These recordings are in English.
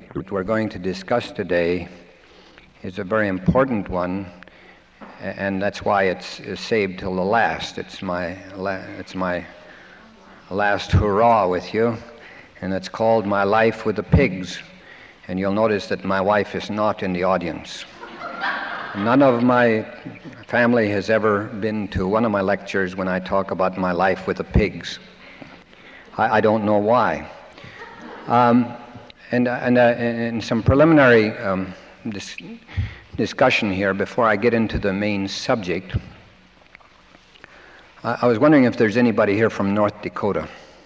What we're going to discuss today is a very important one, and that's why it's saved till the last. It's my last hurrah with you, and it's called My Life with the Pigs. And you'll notice that my wife is not in the audience. None of my family has ever been to one of my lectures when I talk about my life with the pigs. I don't know why. And some preliminary discussion here before I get into the main subject. I was wondering if there's anybody here from North Dakota.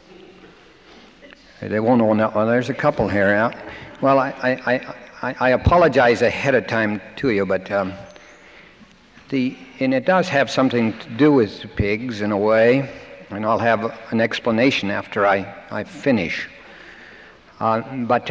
They won't know that. Well, there's a couple here. Yeah. Well, I apologize ahead of time to you, but and it does have something to do with pigs in a way, and I'll have an explanation after I finish. But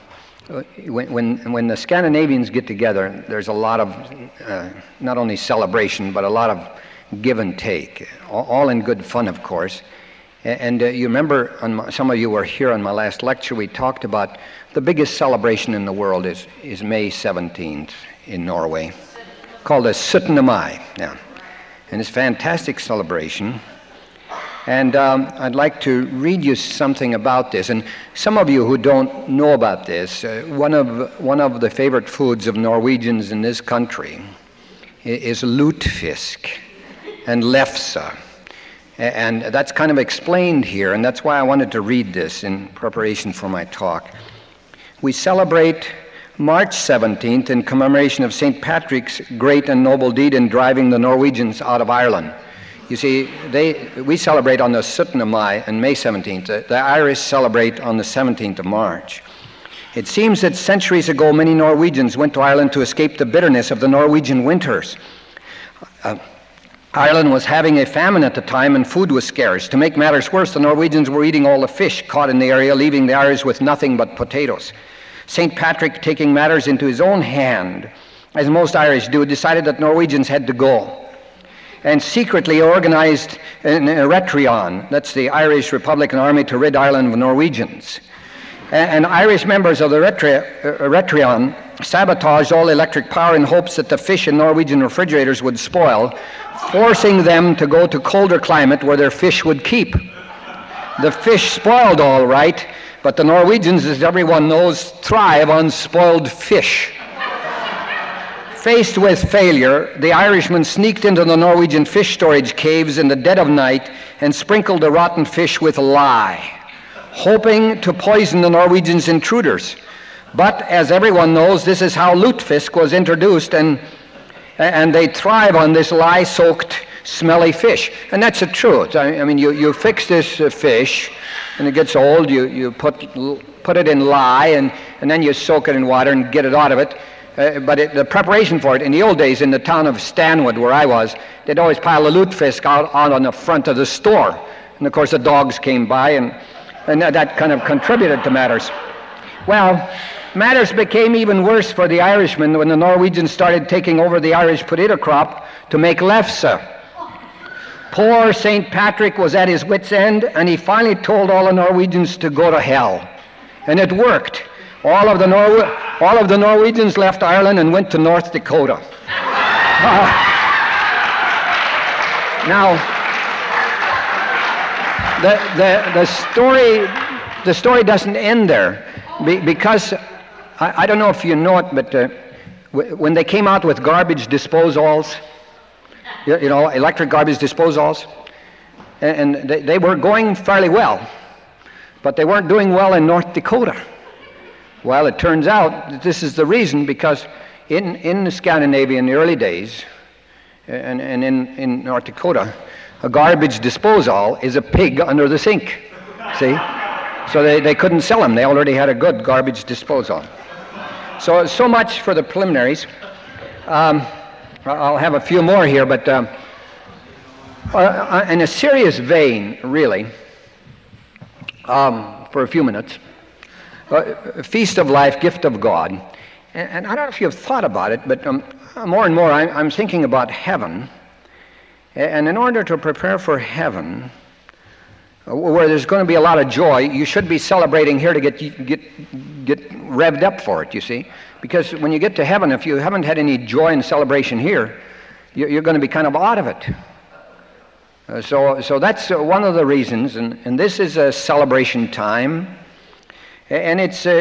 when the Scandinavians get together, there's a lot of not only celebration, but a lot of give and take, all in good fun, of course. And you remember, some of you were here on my last lecture, we talked about the biggest celebration in the world is May 17th in Norway, called the 17. Mai. Yeah. And it's a fantastic celebration. And I'd like to read you something about this. And some of you who don't know about this, one of the favorite foods of Norwegians in this country is lutefisk and lefse. And that's kind of explained here, and that's why I wanted to read this in preparation for my talk. We celebrate March 17th in commemoration of St. Patrick's great and noble deed in driving the Norwegians out of Ireland. You see, we celebrate on the 17. Mai and May 17th. The Irish celebrate on the 17th of March. It seems that centuries ago, many Norwegians went to Ireland to escape the bitterness of the Norwegian winters. Ireland was having a famine at the time, and food was scarce. To make matters worse, the Norwegians were eating all the fish caught in the area, leaving the Irish with nothing but potatoes. St. Patrick, taking matters into his own hand, as most Irish do, decided that Norwegians had to go, and secretly organized an Eretrion, that's the Irish Republican Army, to rid Ireland of Norwegians. And Irish members of the Eretrion sabotaged all electric power in hopes that the fish in Norwegian refrigerators would spoil, forcing them to go to colder climate where their fish would keep. The fish spoiled all right, but the Norwegians, as everyone knows, thrive on spoiled fish. Faced with failure, the Irishmen sneaked into the Norwegian fish storage caves in the dead of night and sprinkled the rotten fish with lye, hoping to poison the Norwegians' intruders. But as everyone knows, this is how lutefisk was introduced, and they thrive on this lye-soaked, smelly fish. And that's the truth. I mean, you fix this fish, and it gets old, you put it in lye, and then you soak it in water and get it out of it. But the preparation for it, in the old days, in the town of Stanwood, where I was, they'd always pile the lutefisk out on the front of the store. And of course the dogs came by, and that kind of contributed to matters. Well, matters became even worse for the Irishmen when the Norwegians started taking over the Irish potato crop to make lefse. Poor St. Patrick was at his wit's end, and he finally told all the Norwegians to go to hell. And it worked. All of the Norwegians left Ireland and went to North Dakota. Now, the story doesn't end there, because I don't know if you know it, but when they came out with garbage disposals, electric garbage disposals, and they were going fairly well, but they weren't doing well in North Dakota. Well, it turns out that this is the reason, because in Scandinavia in the early days, and in North Dakota, a garbage disposal is a pig under the sink, see? So they couldn't sell them. They already had a good garbage disposal. So much for the preliminaries. I'll have a few more here, but in a serious vein, really, for a few minutes, Feast of Life, Gift of God. And I don't know if you've thought about it, but more and more I'm thinking about heaven. And in order to prepare for heaven, where there's going to be a lot of joy, you should be celebrating here to get get revved up for it, you see. Because when you get to heaven, if you haven't had any joy and celebration here, you're going to be kind of out of it. So that's one of the reasons, and this is a celebration time, and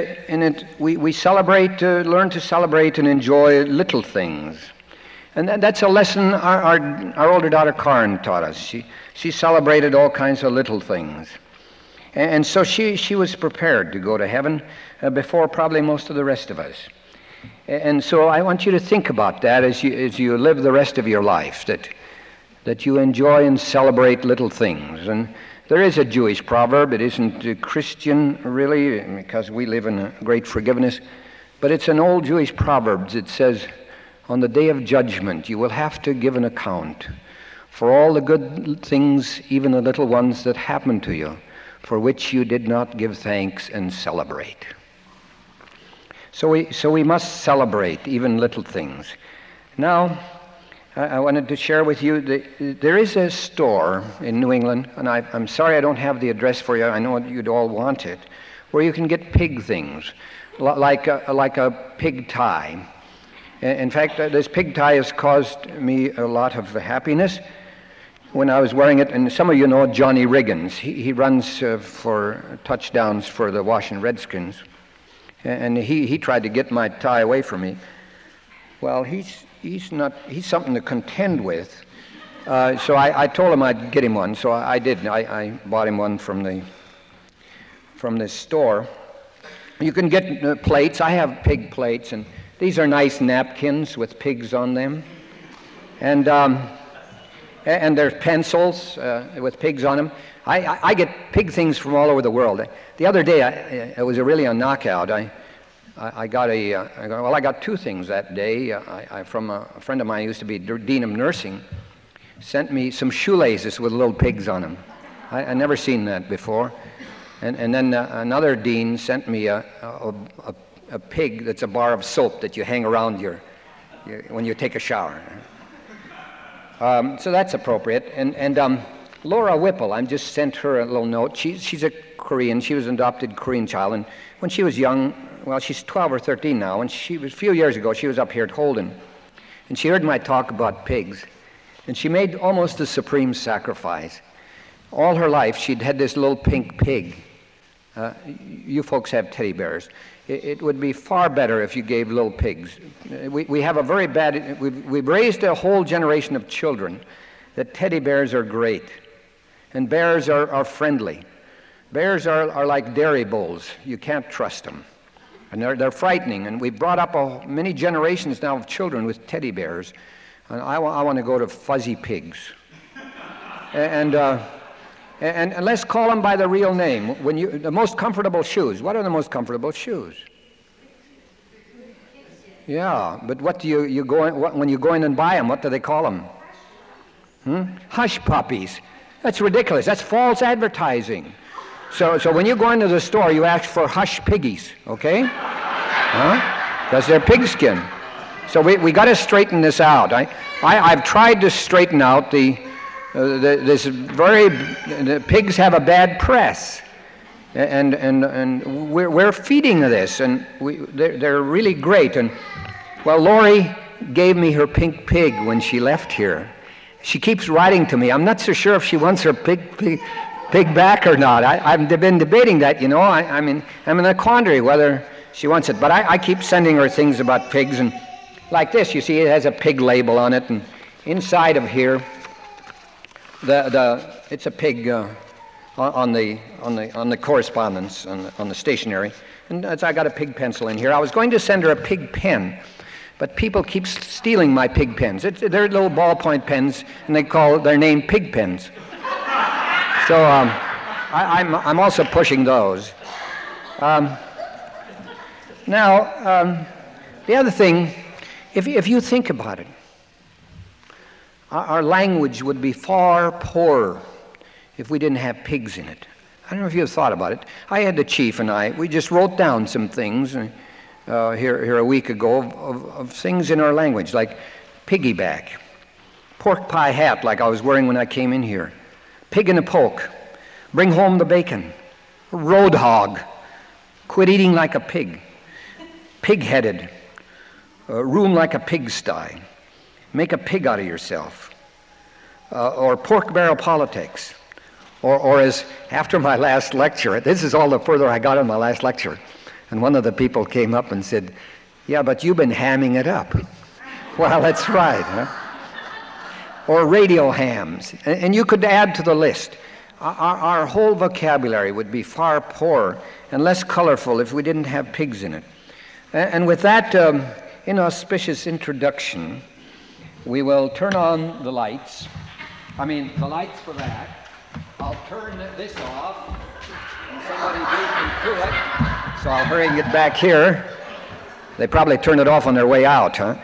we celebrate, learn to celebrate and enjoy little things, and that's a lesson our older daughter Karen taught us. She celebrated all kinds of little things, and so she was prepared to go to heaven before probably most of the rest of us, and so I want you to think about that as you live the rest of your life, that you enjoy and celebrate little things. And there is a Jewish proverb. It isn't Christian, really, because we live in a great forgiveness, but it's an old Jewish proverb. It says, on the day of judgment, you will have to give an account for all the good things, even the little ones that happened to you, for which you did not give thanks and celebrate. So we must celebrate even little things. Now, I wanted to share with you that there is a store in New England, and I'm sorry I don't have the address for you. I know you'd all want it, where you can get pig things, like a pig tie. In fact, this pig tie has caused me a lot of happiness when I was wearing it. And some of you know Johnny Riggins. He runs for touchdowns for the Washington Redskins, and he tried to get my tie away from me. Well, he's something to contend with. So I told him I'd get him one. So I did. I bought him one from this store. You can get plates. I have pig plates, and these are nice napkins with pigs on them. And there's pencils with pigs on them. I get pig things from all over the world. The other day, it was really a knockout. I got two things that day. From a friend of mine who used to be dean of nursing, sent me some shoelaces with little pigs on them. I never seen that before. And then another dean sent me a pig that's a bar of soap that you hang around when you take a shower. So that's appropriate. And Laura Whipple, I just sent her a little note. She's a Korean. She was an adopted Korean child, and when she was young. Well, she's 12 or 13 now, and a few years ago, she was up here at Holden, and she heard my talk about pigs, and she made almost the supreme sacrifice. All her life, she'd had this little pink pig. You folks have teddy bears. It would be far better if you gave little pigs. We have a very bad, we've raised a whole generation of children that teddy bears are great, and bears are friendly. Bears are like dairy bulls. You can't trust them. And they're frightening, and we've brought up many generations now of children with teddy bears. And I want to go to fuzzy pigs. And let's call them by the real name. The most comfortable shoes. What are the most comfortable shoes? Yeah, but what do you go in, when you go in and buy them? What do they call them? Hush puppies. That's ridiculous. That's false advertising. So when you go into the store, you ask for hush piggies, okay? Because they're pigskin. So we got to straighten this out. I've tried to straighten out the pigs have a bad press, and we're feeding this, and they're really great. And well, Lori gave me her pink pig when she left here. She keeps writing to me. I'm not so sure if she wants her pig back or not. I've been debating that, you know. I'm in a quandary whether she wants it. But I keep sending her things about pigs, and like this, you see, it has a pig label on it, and inside of here, it's a pig on the correspondence on the stationery, and I got a pig pencil in here. I was going to send her a pig pen, but people keep stealing my pig pens. They're little ballpoint pens, and they're named pig pens. So I'm also pushing those. Now, the other thing, if you think about it, our language would be far poorer if we didn't have pigs in it. I don't know if you've thought about it. I had the chief and we just wrote down some things here a week ago of things in our language, like piggyback, pork pie hat like I was wearing when I came in here, pig in a poke, bring home the bacon, road hog, Quit eating like a pig. Pig-headed. Room like a pigsty. Make a pig out of yourself. Or pork barrel politics. Or as after my last lecture, this is all the further I got in my last lecture, and one of the people came up and said, "Yeah, but you've been hamming it up." Well, that's right, huh? Or radio hams. And you could add to the list. Our whole vocabulary would be far poorer and less colorful if we didn't have pigs in it. And with that inauspicious introduction, we will turn on the lights. The lights for that. I'll turn this off, and somebody beat me to it, so I'll hurry and get back here. They probably turned it off on their way out, huh?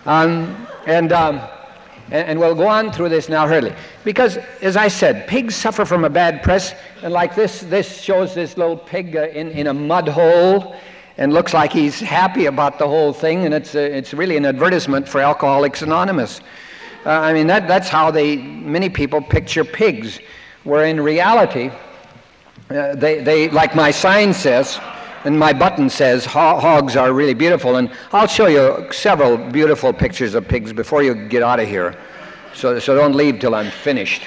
And we'll go on through this now hurriedly. Because, as I said, pigs suffer from a bad press, and like this shows this little pig in a mud hole, and looks like he's happy about the whole thing, and it's really an advertisement for Alcoholics Anonymous. That's how many people picture pigs, where in reality, they like my sign says, and my button says, hogs are really beautiful. And I'll show you several beautiful pictures of pigs before you get out of here. So don't leave till I'm finished.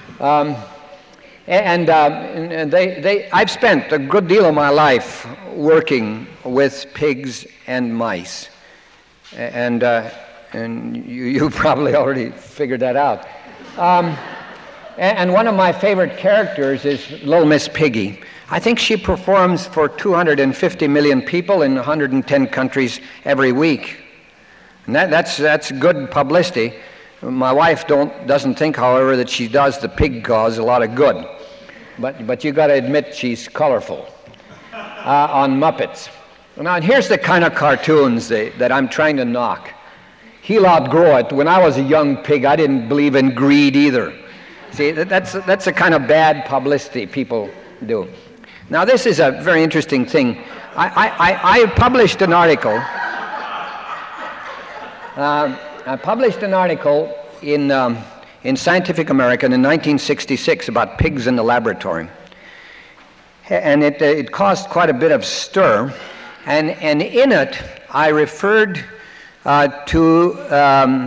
I've spent a good deal of my life working with pigs and mice. And you probably already figured that out. And one of my favorite characters is Little Miss Piggy. I think she performs for 250 million people in 110 countries every week. And that's good publicity. My wife doesn't think, however, that she does the pig cause a lot of good. But you got to admit she's colorful on Muppets. Now, here's the kind of cartoons that I'm trying to knock. He'll outgrow it. When I was a young pig, I didn't believe in greed either. See, that's the kind of bad publicity people do. Now, this is a very interesting thing. I published an article. I published an article in Scientific American in 1966 about pigs in the laboratory, and it caused quite a bit of stir. And in it, I referred to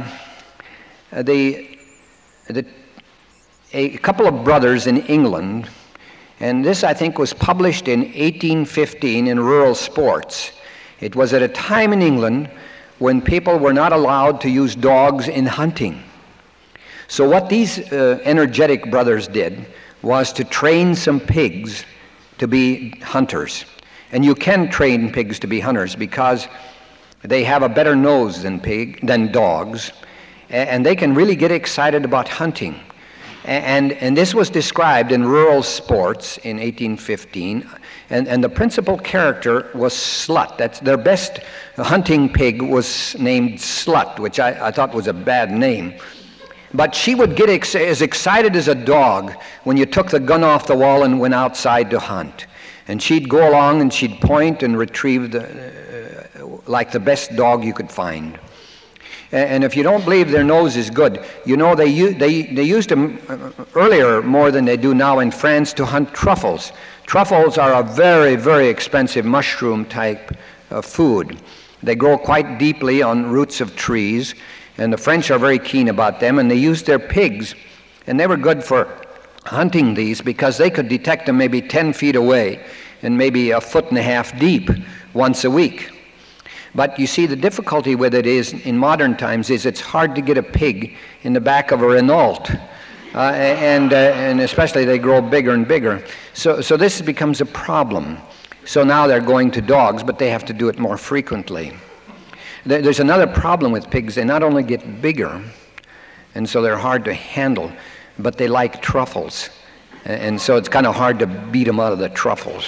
a couple of brothers in England, and this, I think, was published in 1815 in Rural Sports. It was at a time in England when people were not allowed to use dogs in hunting. So what these energetic brothers did was to train some pigs to be hunters. And you can train pigs to be hunters because they have a better nose than dogs, and they can really get excited about hunting. And this was described in Rural Sports in 1815, and the principal character was Slut. That's their best hunting pig was named Slut, which I thought was a bad name. But she would get as excited as a dog when you took the gun off the wall and went outside to hunt. And she'd go along and she'd point and retrieve like the best dog you could find. And if you don't believe their nose is good, you know they used them earlier more than they do now in France to hunt truffles. Truffles are a very, very expensive mushroom type of food. They grow quite deeply on roots of trees, and the French are very keen about them, and they used their pigs, and they were good for hunting these because they could detect them maybe 10 feet away and maybe a foot and a half deep once a week. But you see, the difficulty with it is, in modern times, is it's hard to get a pig in the back of a Renault. And especially they grow bigger and bigger. So this becomes a problem. So now they're going to dogs, but they have to do it more frequently. There's another problem with pigs. They not only get bigger, and so they're hard to handle, but they like truffles. And so it's kind of hard to beat them out of the truffles.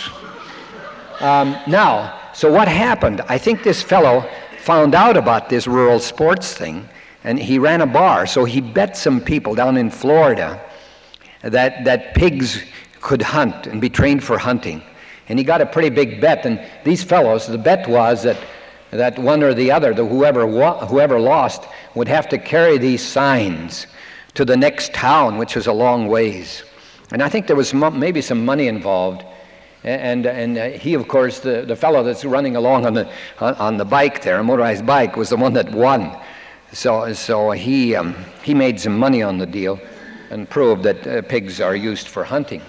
So what happened? I think this fellow found out about this Rural Sports thing, and he ran a bar. So he bet some people down in Florida that pigs could hunt and be trained for hunting. And he got a pretty big bet. And these fellows, the bet was that one or the other, whoever lost, would have to carry these signs to the next town, which was a long ways. And I think there was maybe some money involved. And he, of course, the fellow that's running along on the bike there, a motorized bike, was the one that won. So he made some money on the deal and proved that pigs are used for hunting.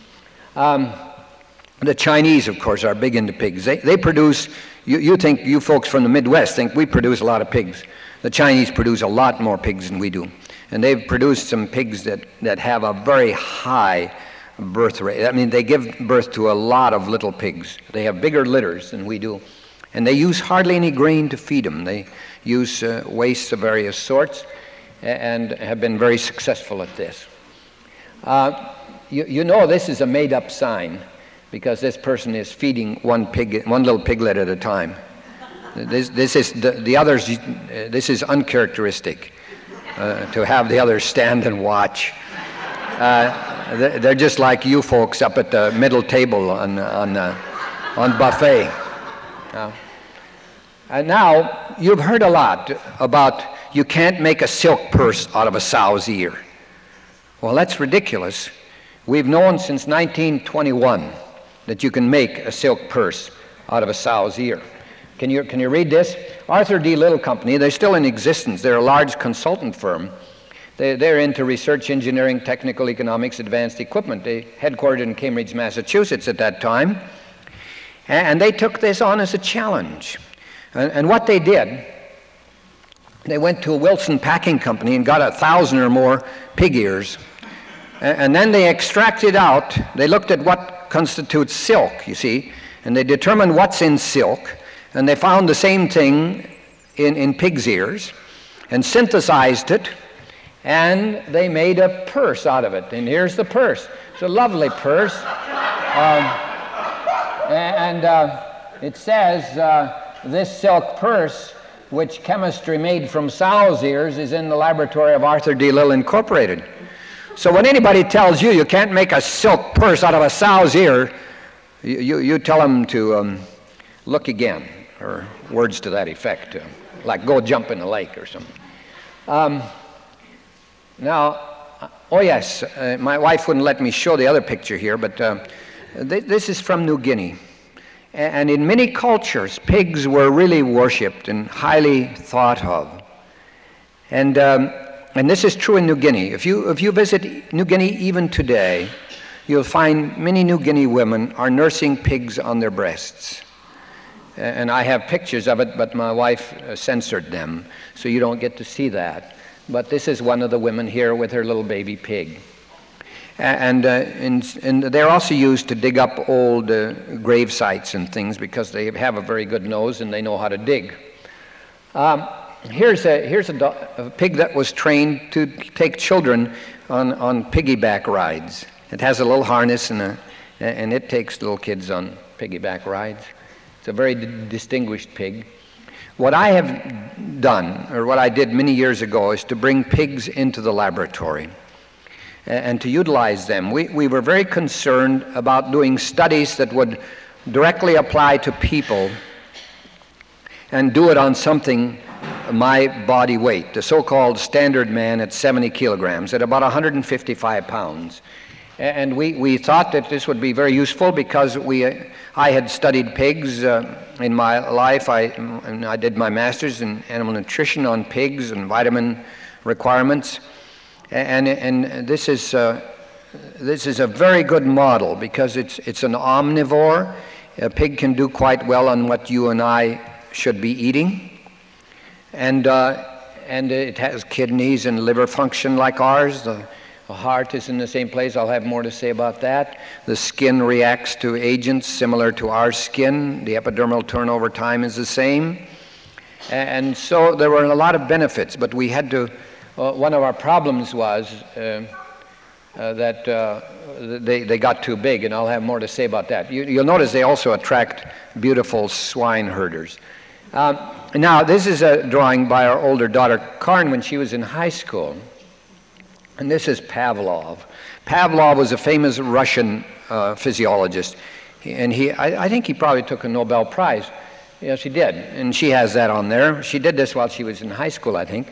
The Chinese, of course, are big into pigs. They produce, you folks from the Midwest think we produce a lot of pigs. The Chinese produce a lot more pigs than we do. And they've produced some pigs that have a very high birth rate. I mean, they give birth to a lot of little pigs. They have bigger litters than we do. And they use hardly any grain to feed them. They use wastes of various sorts and have been very successful at this. You know this is a made-up sign because this person is feeding one little piglet at a time. This is the others. This is uncharacteristic to have the others stand and watch. They're just like you folks up at the middle table on buffet. And now you've heard a lot about you can't make a silk purse out of a sow's ear. Well, that's ridiculous. We've known since 1921 that you can make a silk purse out of a sow's ear. Can you read this? Arthur D. Little Company, they're still in existence. They're a large consultant firm. They're into research, engineering, technical economics, advanced equipment. They headquartered in Cambridge, Massachusetts at that time. And they took this on as a challenge. And what they did, they went to a Wilson Packing Company and got 1,000 or more pig ears. And then they extracted out, they looked at what constitutes silk, you see, and they determined what's in silk, and they found the same thing in pig's ears, and synthesized it, and they made a purse out of it. And here's the purse. It's a lovely purse. It says, this silk purse, which chemistry made from sow's ears, is in the laboratory of Arthur D. Little Incorporated. So when anybody tells you can't make a silk purse out of a sow's ear, you tell them to look again, or words to that effect, like go jump in the lake or something. Oh yes, my wife wouldn't let me show the other picture here, but this is from New Guinea. And in many cultures, pigs were really worshipped and highly thought of. And this is true in New Guinea. If you visit New Guinea even today, you'll find many New Guinea women are nursing pigs on their breasts. And I have pictures of it, but my wife censored them, so you don't get to see that. But this is one of the women here with her little baby pig. And they're also used to dig up old grave sites and things because they have a very good nose and they know how to dig. Here's a pig that was trained to take children on piggyback rides. It has a little harness and it takes little kids on piggyback rides. It's a very distinguished pig. What I have done, or what I did many years ago, is to bring pigs into the laboratory and to utilize them. We were very concerned about doing studies that would directly apply to people and do it on something my body weight, the so-called standard man at 70 kilograms, at about 155 pounds. And we thought that this would be very useful because I had studied pigs in my life. I did my master's in animal nutrition on pigs and vitamin requirements. And this is a very good model because it's an omnivore. A pig can do quite well on what you and I should be eating. And it has kidneys and liver function like ours. The heart is in the same place. I'll have more to say about that. The skin reacts to agents similar to our skin. The epidermal turnover time is the same. And so there were a lot of benefits, but we had to, one of our problems was that they got too big, and I'll have more to say about that. You'll notice they also attract beautiful swine herders. Now, this is a drawing by our older daughter, Karen, when she was in high school. And this is Pavlov. Pavlov was a famous Russian physiologist. And I think he probably took a Nobel Prize. Yes, he did. And she has that on there. She did this while she was in high school, I think.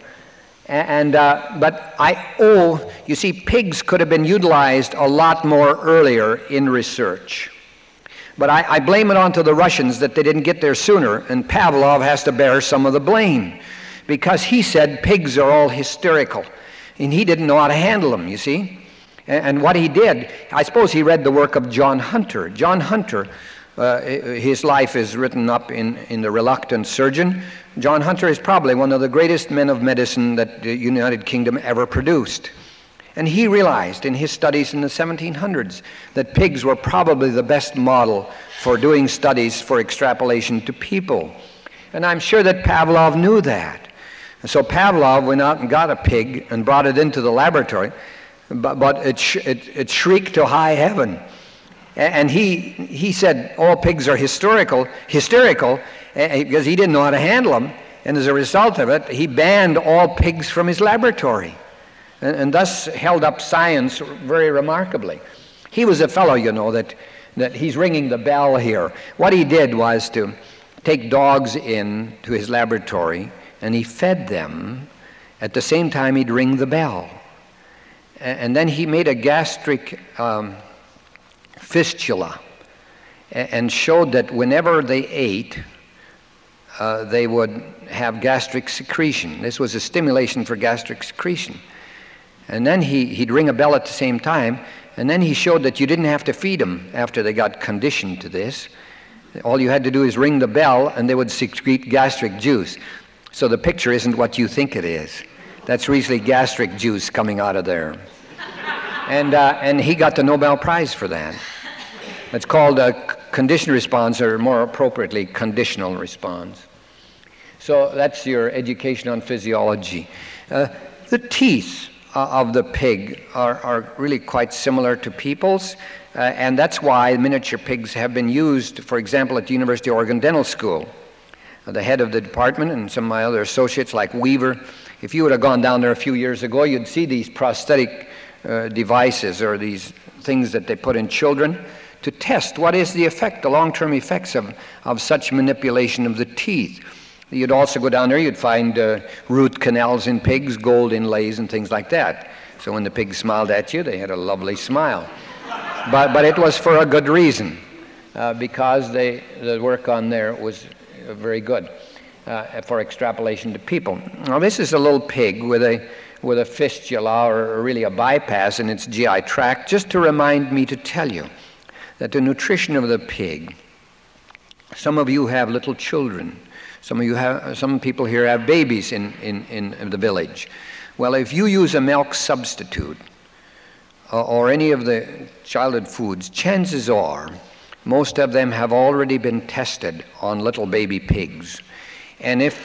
But you see, pigs could have been utilized a lot more earlier in research. But I blame it onto the Russians that they didn't get there sooner, and Pavlov has to bear some of the blame because he said pigs are all hysterical, and he didn't know how to handle them, you see. And what he did, I suppose he read the work of John Hunter. John Hunter, his life is written up in The Reluctant Surgeon. John Hunter is probably one of the greatest men of medicine that the United Kingdom ever produced. And he realized in his studies in the 1700s that pigs were probably the best model for doing studies for extrapolation to people. And I'm sure that Pavlov knew that. And so Pavlov went out and got a pig and brought it into the laboratory, but it shrieked to high heaven. And he said all pigs are hysterical because he didn't know how to handle them. And as a result of it, he banned all pigs from his laboratory. And thus held up science very remarkably. He was a fellow, you know, that he's ringing the bell here. What he did was to take dogs in to his laboratory, and he fed them. At the same time, he'd ring the bell. And then he made a gastric fistula and showed that whenever they ate, they would have gastric secretion. This was a stimulation for gastric secretion. And then he'd ring a bell at the same time, and then he showed that you didn't have to feed them after they got conditioned to this. All you had to do is ring the bell, and they would secrete gastric juice. So the picture isn't what you think it is. That's really gastric juice coming out of there. And he got the Nobel Prize for that. It's called a conditioned response, or more appropriately, conditional response. So that's your education on physiology. The teeth of the pig are really quite similar to people's, and that's why miniature pigs have been used, for example, at the University of Oregon Dental School. The head of the department and some of my other associates like Weaver, if you would have gone down there a few years ago, you'd see these prosthetic devices or these things that they put in children to test what is the effect, the long-term effects of such manipulation of the teeth. You'd also go down there, you'd find root canals in pigs, gold inlays, and things like that. So when the pig smiled at you, they had a lovely smile. But it was for a good reason, because the work on there was very good for extrapolation to people. Now this is a little pig with a fistula, or really a bypass in its GI tract, just to remind me to tell you that the nutrition of the pig, some of you have little children. Some people here have babies in the village. Well, if you use a milk substitute or any of the childhood foods, chances are most of them have already been tested on little baby pigs. And if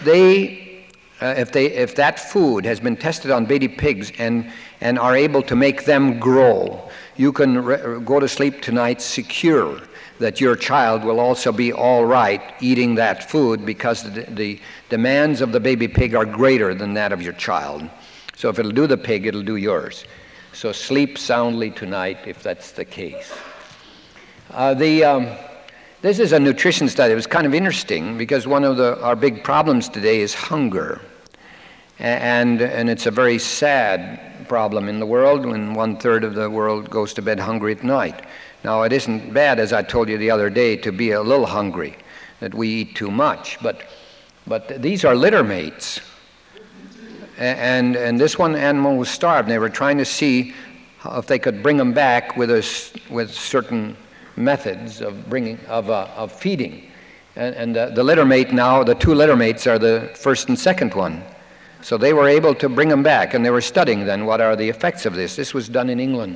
that food has been tested on baby pigs and are able to make them grow, you can go to sleep tonight secure that your child will also be all right eating that food, because the demands of the baby pig are greater than that of your child. So if it'll do the pig, it'll do yours. So sleep soundly tonight if that's the case. This is a nutrition study. It was kind of interesting because one of our big problems today is hunger. And it's a very sad problem in the world when 1/3 of the world goes to bed hungry at night. Now, it isn't bad, as I told you the other day, to be a little hungry, that we eat too much. But these are litter mates. And this one animal was starved. And they were trying to see if they could bring them back with certain methods of feeding. And the litter mate now, the two litter mates are the first and second one. So they were able to bring them back, and they were studying then what are the effects of this. This was done in England.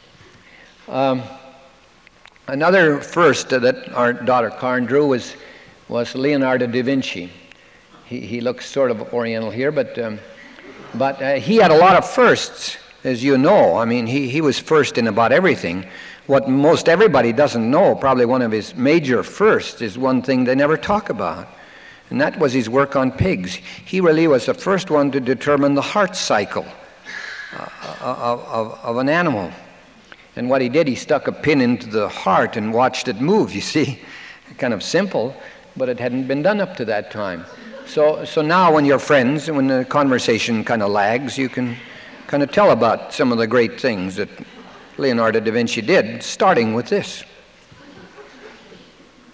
Another first that our daughter Karen drew was Leonardo da Vinci. He looks sort of oriental here, but he had a lot of firsts, as you know. I mean, he was first in about everything. What most everybody doesn't know, probably one of his major firsts, is one thing they never talk about, and that was his work on pigs. He really was the first one to determine the heart cycle of an animal. And what he did, he stuck a pin into the heart and watched it move, you see. Kind of simple, but it hadn't been done up to that time. So now when you're friends, and when the conversation kind of lags, you can kind of tell about some of the great things that Leonardo da Vinci did, starting with this.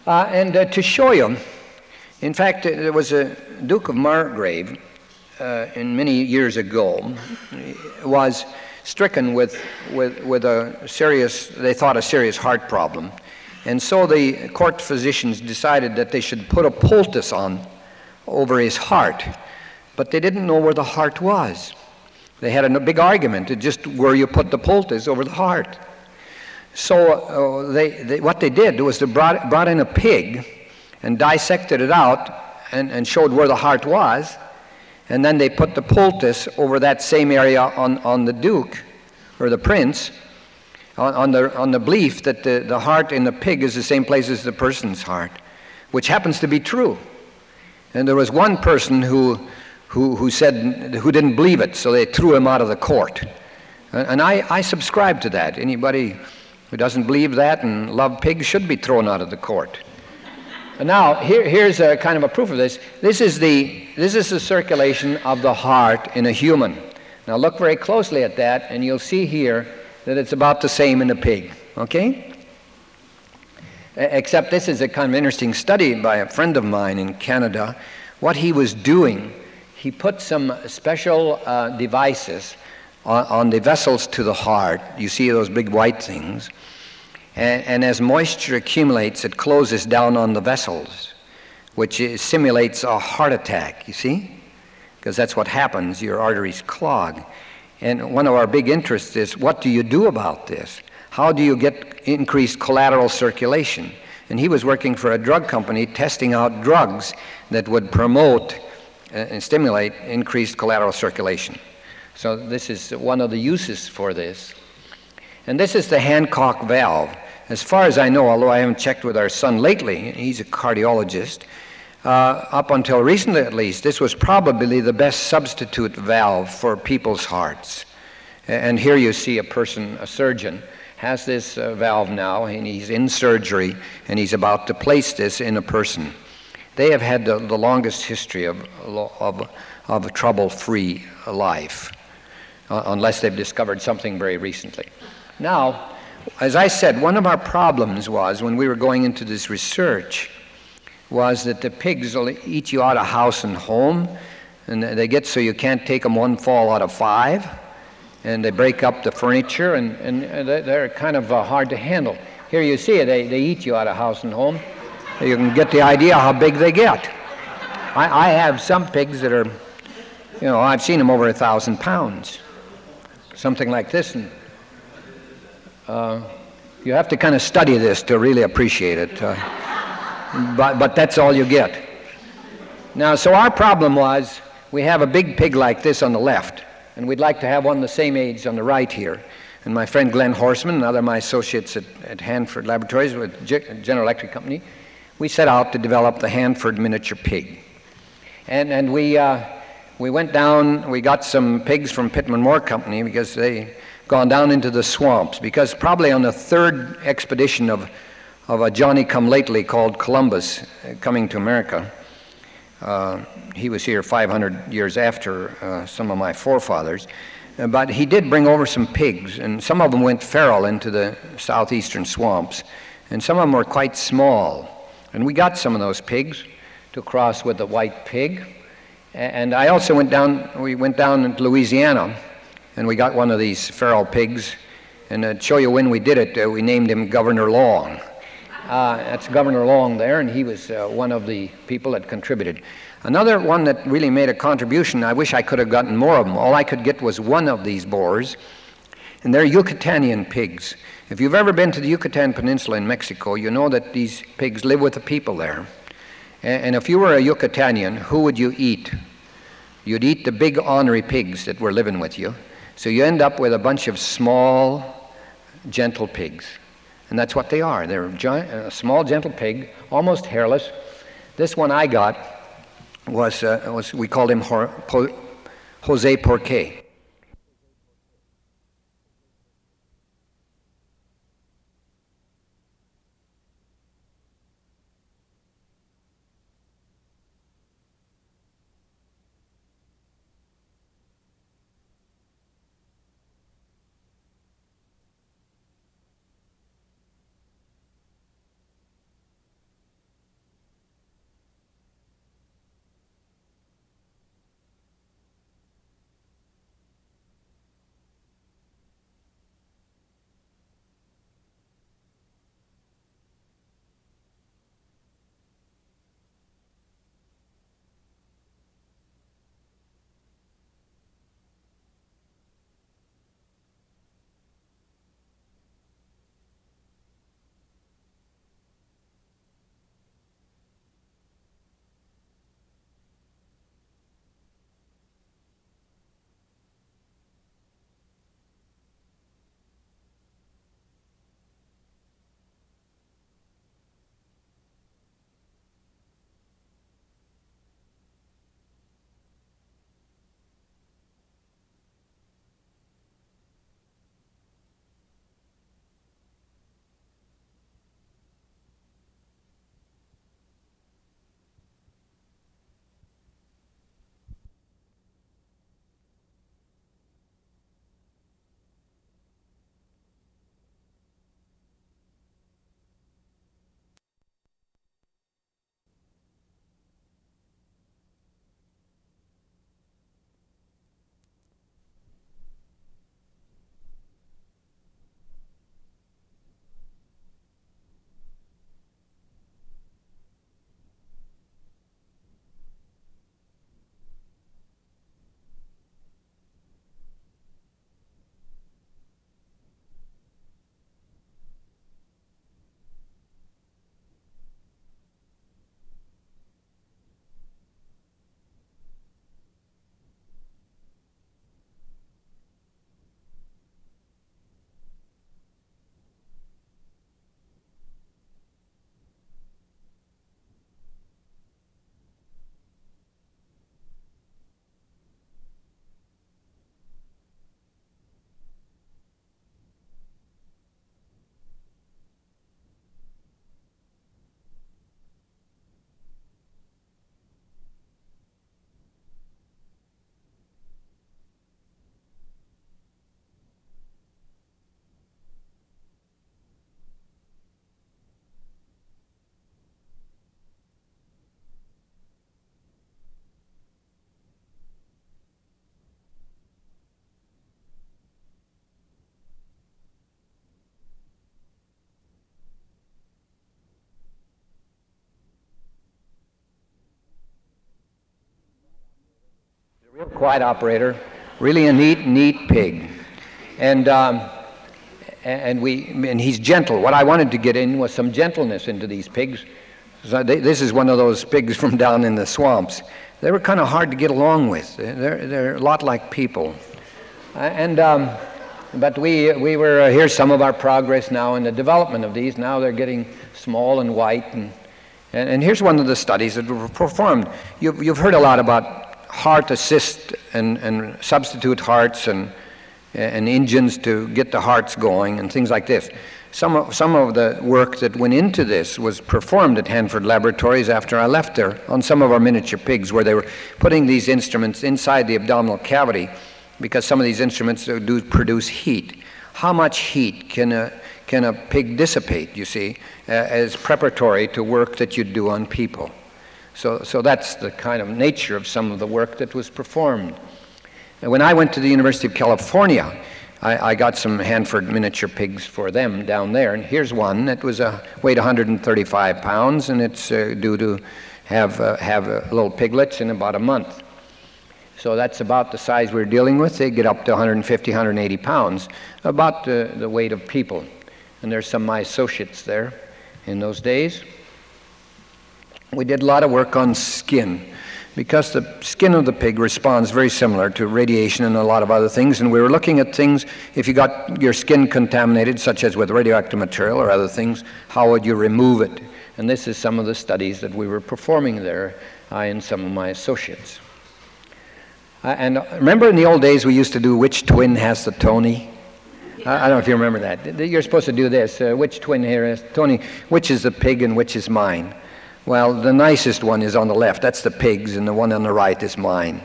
And to show you, in fact, there was a Duke of Margrave in many years ago was stricken with a serious, they thought a serious heart problem. And so the court physicians decided that they should put a poultice on over his heart, but they didn't know where the heart was. They had a big argument, just where you put the poultice over the heart. So what they did was they brought in a pig and dissected it out and showed where the heart was, and then they put the poultice over that same area on the duke or the prince, on the belief that the heart in the pig is the same place as the person's heart, which happens to be true. And there was one person who didn't believe it, so they threw him out of the court. And I subscribe to that. Anybody who doesn't believe that and love pigs should be thrown out of the court. And now here's a kind of a proof of this. This is the circulation of the heart in a human. Now look very closely at that, and you'll see here that it's about the same in a pig. Okay? Except this is a kind of interesting study by a friend of mine in Canada. What he was doing, he put some special devices on the vessels to the heart. You see those big white things. And as moisture accumulates, it closes down on the vessels, which simulates a heart attack, you see? Because that's what happens, your arteries clog. And one of our big interests is, what do you do about this? How do you get increased collateral circulation? And he was working for a drug company testing out drugs that would promote and stimulate increased collateral circulation. So this is one of the uses for this. And this is the Hancock valve. As far as I know, although I haven't checked with our son lately, he's a cardiologist, up until recently at least, this was probably the best substitute valve for people's hearts. And here you see a surgeon, has this valve now, and he's in surgery, and he's about to place this in a person. They have had the longest history of a trouble-free life, unless they've discovered something very recently. Now, as I said, one of our problems was, when we were going into this research, was that the pigs will eat you out of house and home, and they get so you can't take them one fall out of 5, and they break up the furniture, and they're kind of hard to handle. Here you see it, they eat you out of house and home. You can get the idea how big they get. I have some pigs that are, I've seen them over 1,000 pounds, something like this, and you have to kind of study this to really appreciate it. But that's all you get. Now, so our problem was, we have a big pig like this on the left, and we'd like to have one the same age on the right here. And my friend Glenn Horseman and other of my associates at Hanford Laboratories with General Electric Company, we set out to develop the Hanford miniature pig. And we went down, we got some pigs from Pittman Moore Company because they gone down into the swamps, because probably on the third expedition of a Johnny-come-lately called Columbus coming to America. He was here 500 years after some of my forefathers. But he did bring over some pigs, and some of them went feral into the southeastern swamps, and some of them were quite small. And we got some of those pigs to cross with the white pig. And I also we went down into Louisiana, and we got one of these feral pigs. And to show you when we did it, we named him Governor Long. That's Governor Long there, and he was one of the people that contributed. Another one that really made a contribution, I wish I could have gotten more of them. All I could get was one of these boars, and they're Yucatanian pigs. If you've ever been to the Yucatan Peninsula in Mexico, you know that these pigs live with the people there. And if you were a Yucatanian, who would you eat? You'd eat the big ornery pigs that were living with you. So you end up with a bunch of small, gentle pigs. And that's what they are. They're a small, gentle pig, almost hairless. This one I got was we called him Jose Porqué. quiet operator, really a neat pig. And he's gentle. What I wanted to get in was some gentleness into these pigs. So this is one of those pigs from down in the swamps. They were kind of hard to get along with. They're a lot like people. But here's some of our progress now in the development of these. Now they're getting small and white. And here's one of the studies that were performed. You've heard a lot about heart assist and substitute hearts and engines to get the hearts going and things like this. Some of the work that went into this was performed at Hanford Laboratories after I left there on some of our miniature pigs, where they were putting these instruments inside the abdominal cavity, because some of these instruments do produce heat. How much heat can a pig dissipate, you see, as preparatory to work that you'd do on people? So that's the kind of nature of some of the work that was performed. And when I went to the University of California, I got some Hanford miniature pigs for them down there. And here's one that was weighed 135 pounds, and it's due to have little piglets in about a month. So that's about the size we're dealing with. They get up to 150, 180 pounds, about the weight of people. And there's some of my associates there in those days. We did a lot of work on skin, because the skin of the pig responds very similar to radiation and a lot of other things. And we were looking at things, if you got your skin contaminated, such as with radioactive material or other things, how would you remove it? And this is some of the studies that we were performing there, I and some of my associates. And remember in the old days we used to do which twin has the Tony? I don't know if you remember that. You're supposed to do this, which twin here has Tony, which is the pig and which is mine? Well, the nicest one is on the left. That's the pig's, and the one on the right is mine.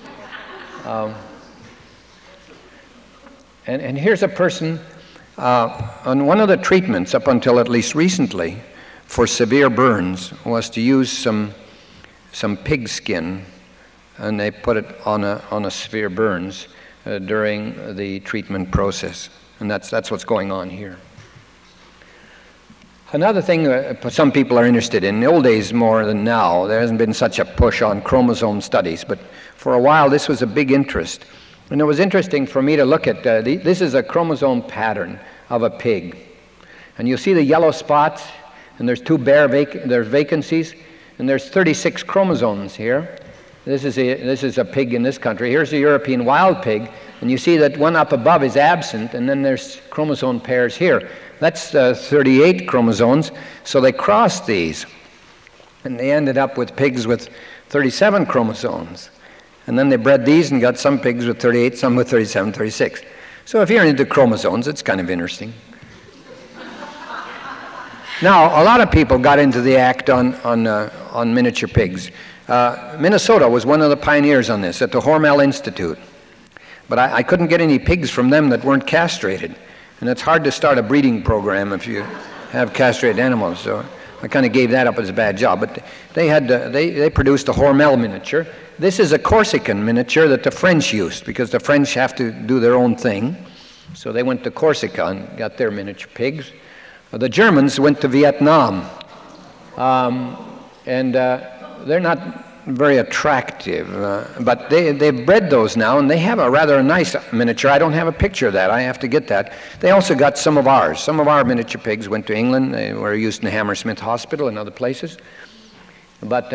And here's a person on one of the treatments up until at least recently for severe burns was to use some pig skin, and they put it on a severe burns during the treatment process. And that's what's going on here. Another thing some people are interested in the old days more than now, there hasn't been such a push on chromosome studies, but for a while this was a big interest. And it was interesting for me to look at, this is a chromosome pattern of a pig. And you'll see the yellow spots, and there's there's vacancies, and there's 36 chromosomes here. This is a pig in this country. Here's a European wild pig, and you see that one up above is absent, and then there's chromosome pairs here. That's 38 chromosomes, so they crossed these, and they ended up with pigs with 37 chromosomes. And then they bred these and got some pigs with 38, some with 37, 36. So if you're into chromosomes, it's kind of interesting. Now, a lot of people got into the act on miniature pigs. Minnesota was one of the pioneers on this at the Hormel Institute. But I couldn't get any pigs from them that weren't castrated. And it's hard to start a breeding program if you have castrated animals. So I kind of gave that up as a bad job. But they produced a Hormel miniature. This is a Corsican miniature that the French used, because the French have to do their own thing. So they went to Corsica and got their miniature pigs. The Germans went to Vietnam. They're not very attractive, but they've bred those now, and they have a rather nice miniature. I don't have a picture of that. I have to get that. They also got some of ours. Some of our miniature pigs went to England. They were used in the Hammersmith Hospital and other places. But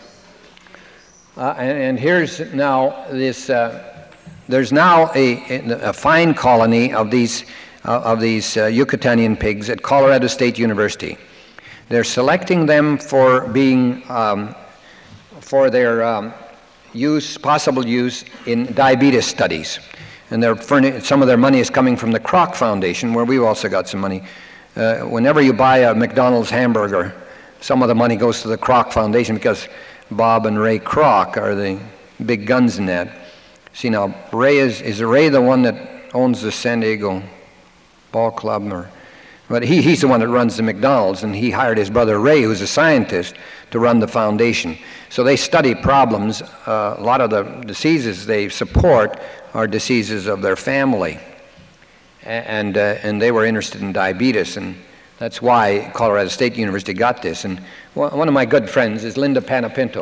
and here's now this. There's now a fine colony of these Yucatanian pigs at Colorado State University. They're selecting them for being for their possible use in diabetes studies. And some of their money is coming from the Kroc Foundation, where we've also got some money. Whenever you buy a McDonald's hamburger, some of the money goes to the Kroc Foundation, because Bob and Ray Kroc are the big guns in that. See now, is Ray the one that owns the San Diego Ball Club? But he's the one that runs the McDonald's, and he hired his brother Ray, who's a scientist, to run the foundation. So they study problems. A lot of the diseases they support are diseases of their family. And they were interested in diabetes, and that's why Colorado State University got this. And one of my good friends is Linda Panapinto.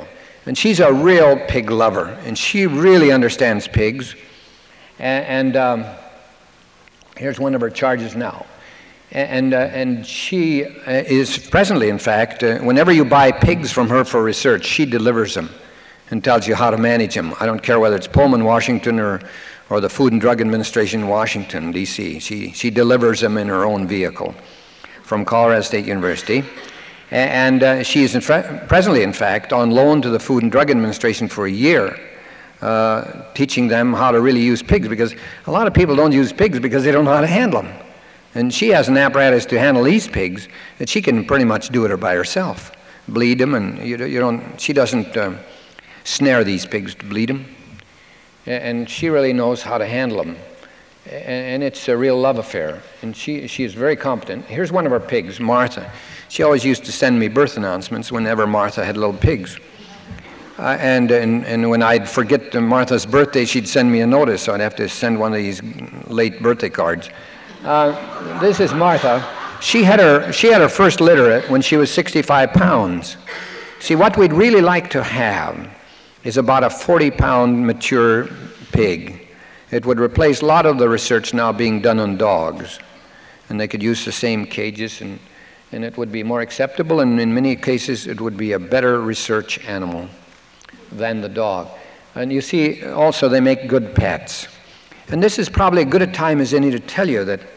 And she's a real pig lover, and she really understands pigs. And here's one of her charges now. And she is presently, in fact, whenever you buy pigs from her for research, she delivers them and tells you how to manage them. I don't care whether it's Pullman, Washington, or the Food and Drug Administration, Washington, D.C. She delivers them in her own vehicle from Colorado State University. And she is presently, in fact, on loan to the Food and Drug Administration for a year, teaching them how to really use pigs, because a lot of people don't use pigs because they don't know how to handle them. And she has an apparatus to handle these pigs that she can pretty much do it by herself, bleed them, and she doesn't snare these pigs to bleed them. And she really knows how to handle them. And it's a real love affair. And she is very competent. Here's one of our pigs, Martha. She always used to send me birth announcements whenever Martha had little pigs. And when I'd forget Martha's birthday, she'd send me a notice, so I'd have to send one of these late birthday cards. This is Martha. She had her first litter when she was 65 pounds. See, what we'd really like to have is about a 40-pound mature pig. It would replace a lot of the research now being done on dogs, and they could use the same cages, and it would be more acceptable, and in many cases it would be a better research animal than the dog. And you see, also they make good pets. And this is probably as good a time as any to tell you that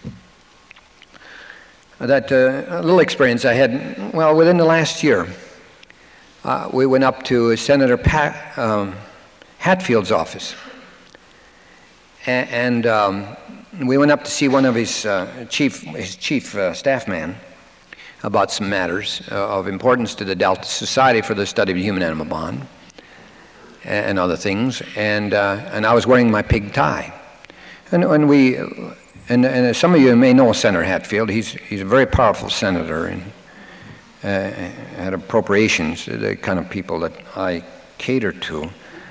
a little experience I had, well, within the last year. We went up to Senator Hatfield's office. And we went up to see one of his chief staff man about some matters of importance to the Delta Society for the Study of the Human-Animal Bond and other things. And I was wearing my pig tie. And some of you may know Senator Hatfield. He's a very powerful senator and had appropriations, the kind of people that I cater to.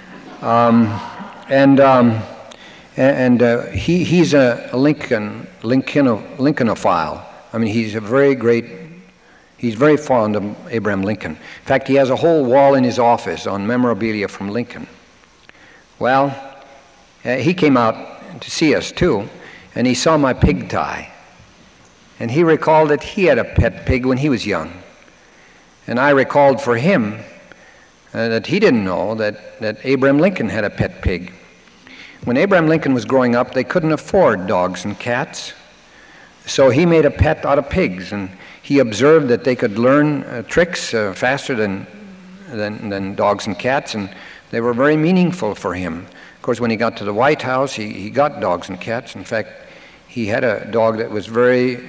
He's a Lincolnophile. I mean, he's very fond of Abraham Lincoln. In fact, he has a whole wall in his office on memorabilia from Lincoln. Well, he came out to see us too, and he saw my pig tie. And he recalled that he had a pet pig when he was young. And I recalled for him that he didn't know that Abraham Lincoln had a pet pig. When Abraham Lincoln was growing up, they couldn't afford dogs and cats. So he made a pet out of pigs, and he observed that they could learn tricks faster than dogs and cats, and they were very meaningful for him. Of course, when he got to the White House, he got dogs and cats. In fact, he had a dog that was very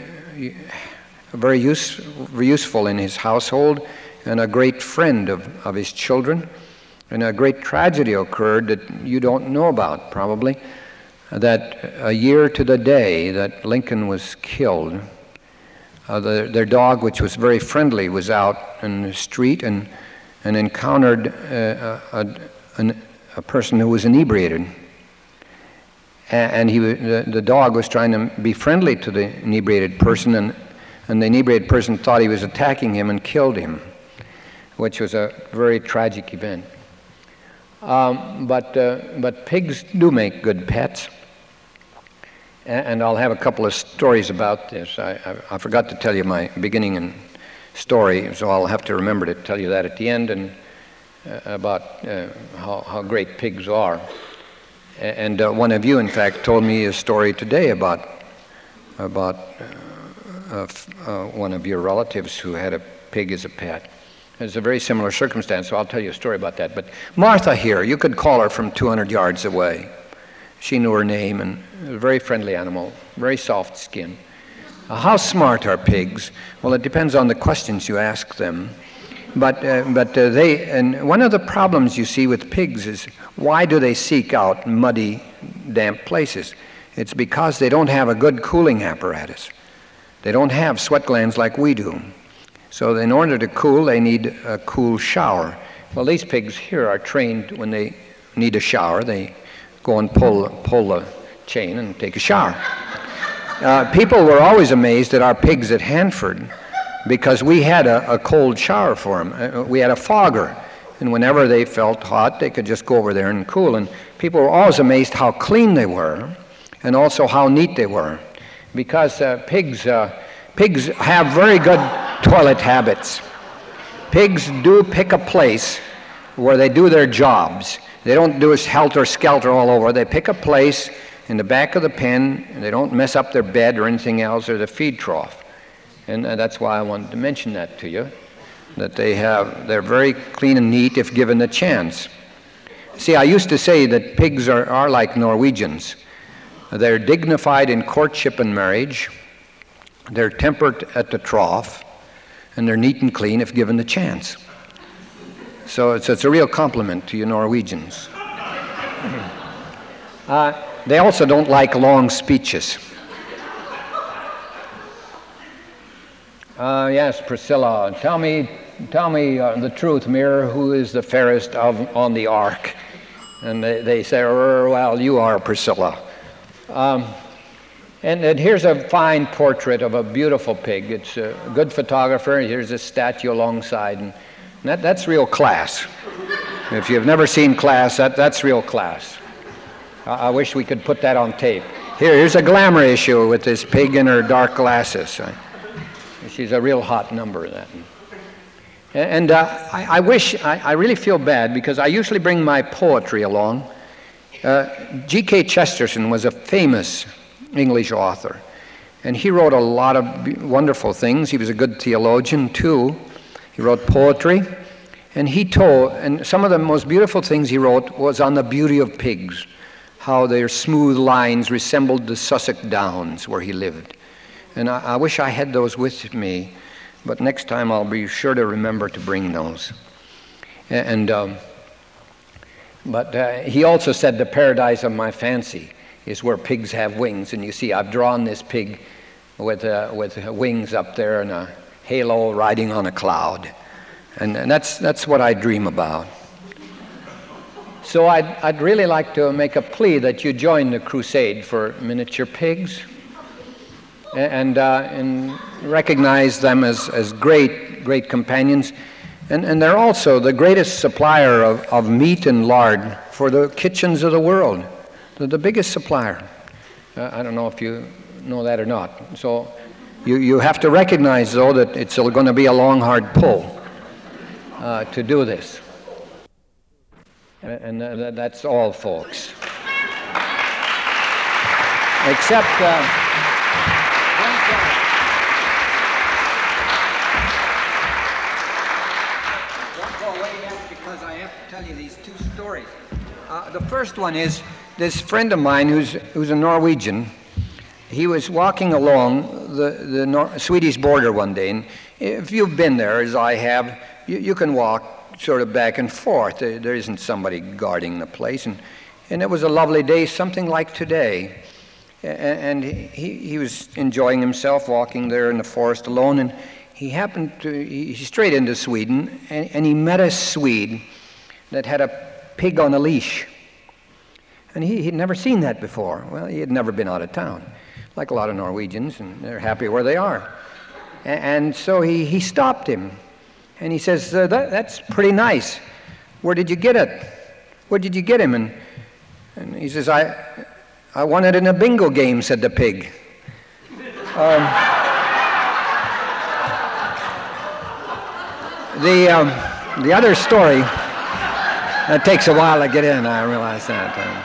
useful in his household and a great friend of his children. And a great tragedy occurred that you don't know about, probably, that a year to the day that Lincoln was killed, their dog, which was very friendly, was out in the street and encountered a person who was inebriated. And the dog was trying to be friendly to the inebriated person, and the inebriated person thought he was attacking him and killed him, which was a very tragic event. But pigs do make good pets, and I'll have a couple of stories about this. I forgot to tell you my beginning and story, so I'll have to remember to tell you that at the end, and about how great pigs are. And one of you, in fact, told me a story today about one of your relatives who had a pig as a pet. It's a very similar circumstance, so I'll tell you a story about that. But Martha here, you could call her from 200 yards away. She knew her name, and a very friendly animal, very soft skin. How smart are pigs? Well, it depends on the questions you ask them. But one of the problems you see with pigs is, why do they seek out muddy, damp places? It's because they don't have a good cooling apparatus. They don't have sweat glands like we do. So in order to cool, they need a cool shower. Well, these pigs here are trained when they need a shower. They go and pull the chain and take a shower. People were always amazed at our pigs at Hanford because we had a cold shower for them. We had a fogger. and whenever they felt hot, they could just go over there and cool. And people were always amazed how clean they were, and also how neat they were, because pigs have very good toilet habits. Pigs do pick a place where they do their jobs. They don't do this helter-skelter all over. They pick a place in the back of the pen, and they don't mess up their bed or anything else, or the feed trough. And that's why I wanted to mention that to you, that they're very clean and neat if given the chance. See, I used to say that pigs are like Norwegians. They're dignified in courtship and marriage. They're temperate at the trough, and they're neat and clean if given the chance. So it's a real compliment to you Norwegians. They also don't like long speeches. Yes, Priscilla, tell me the truth, Mirror, who is the fairest on the ark? And they say, well, you are, Priscilla. And here's a fine portrait of a beautiful pig. It's a good photographer. Here's a statue alongside. And that's real class. If you've never seen class, that's real class. I wish we could put that on tape. Here's a glamour issue with this pig in her dark glasses. She's a real hot number, that. And I really feel bad, because I usually bring my poetry along. G.K. Chesterton was a famous English author, and he wrote a lot of wonderful things. He was a good theologian too. He wrote poetry, and some of the most beautiful things he wrote was on the beauty of pigs, how their smooth lines resembled the Sussex Downs where he lived. And I wish I had those with me, but next time I'll be sure to remember to bring those. But he also said the paradise of my fancy is where pigs have wings. And you see, I've drawn this pig with wings up there and a halo riding on a cloud. And that's what I dream about. So I'd really like to make a plea that you join the crusade for miniature pigs and recognize them as great companions. And they're also the greatest supplier of meat and lard for the kitchens of the world. They're the biggest supplier. I don't know if you know that or not. So you have to recognize, though, that it's going to be a long, hard pull to do this. And that's all, folks. Except... because I have to tell you these two stories. The first one is this friend of mine who's a Norwegian. He was walking along the Swedish border one day, and if you've been there, as I have, you can walk sort of back and forth. There isn't somebody guarding the place, and it was a lovely day, something like today. And he was enjoying himself walking there in the forest alone, and he strayed into Sweden, and he met a Swede that had a pig on a leash. And he'd never seen that before. Well, he had never been out of town, like a lot of Norwegians, and they're happy where they are. And so he stopped him, and he says, that's pretty nice. Where did you get it? Where did you get him? And he says, I won it in a bingo game, said the pig. The other story, it takes a while to get in, I realize that.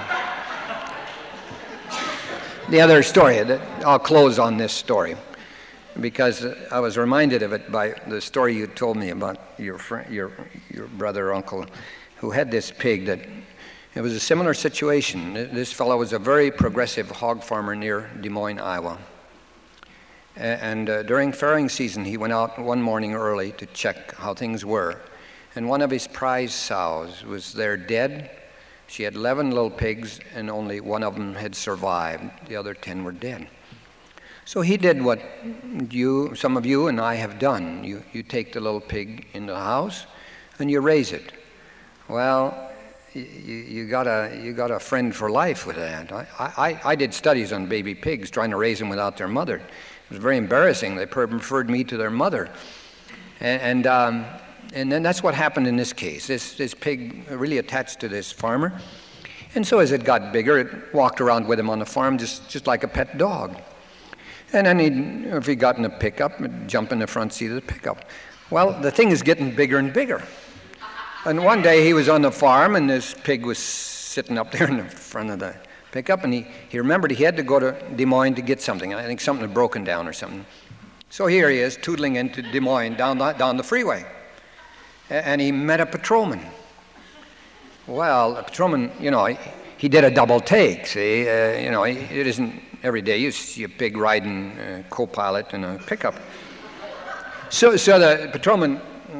The other story, I'll close on this story, because I was reminded of it by the story you told me about your friend, your brother, uncle, who had this pig that, it was a similar situation. This fellow was a very progressive hog farmer near Des Moines, Iowa. And during farrowing season, he went out one morning early to check how things were. And one of his prize sows was there dead. She had 11 little pigs, and only one of them had survived. The other 10 were dead. So he did what some of you and I have done. You take the little pig in the house, and you raise it. Well, you got a friend for life with that. I did studies on baby pigs, trying to raise them without their mother. It was very embarrassing. They preferred me to their mother. And And then that's what happened in this case. This pig really attached to this farmer. And so as it got bigger, it walked around with him on the farm just like a pet dog. And then if he got in a pickup, he'd jump in the front seat of the pickup. Well, the thing is getting bigger and bigger. And one day he was on the farm, and this pig was sitting up there in the front of the pickup, and he remembered he had to go to Des Moines to get something. I think something had broken down or something. So here he is, tootling into Des Moines down the freeway. And he met a patrolman. Well, a patrolman, he did a double take, see? It isn't every day you see a pig riding co-pilot in a pickup. So the patrolman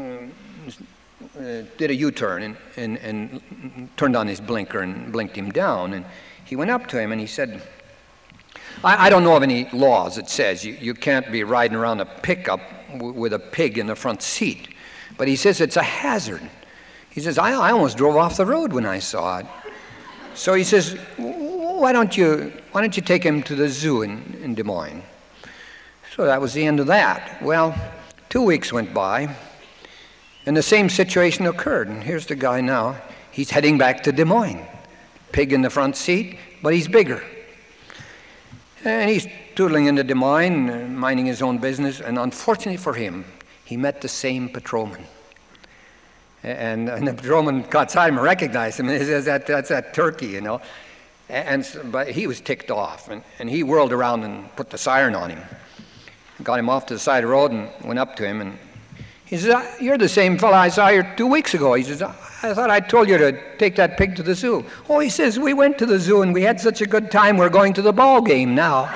did a U-turn and turned on his blinker and blinked him down. And he went up to him and he said, I don't know of any laws that says you can't be riding around a pickup with a pig in the front seat. But he says it's a hazard. He says, I almost drove off the road when I saw it. So he says, why don't you take him to the zoo in Des Moines? So that was the end of that. Well, 2 weeks went by, and the same situation occurred. And here's the guy now. He's heading back to Des Moines. Pig in the front seat, but he's bigger. And he's tootling into Des Moines, minding his own business, and unfortunately for him, he met the same patrolman. And the patrolman caught sight of him and recognized him. And he says, that's that turkey, But he was ticked off, and he whirled around and put the siren on him. Got him off to the side of the road and went up to him. And he says, you're the same fellow I saw here 2 weeks ago. He says, I thought I told you to take that pig to the zoo. Oh, he says, we went to the zoo and we had such a good time, we're going to the ball game now.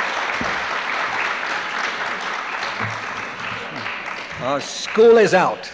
School is out.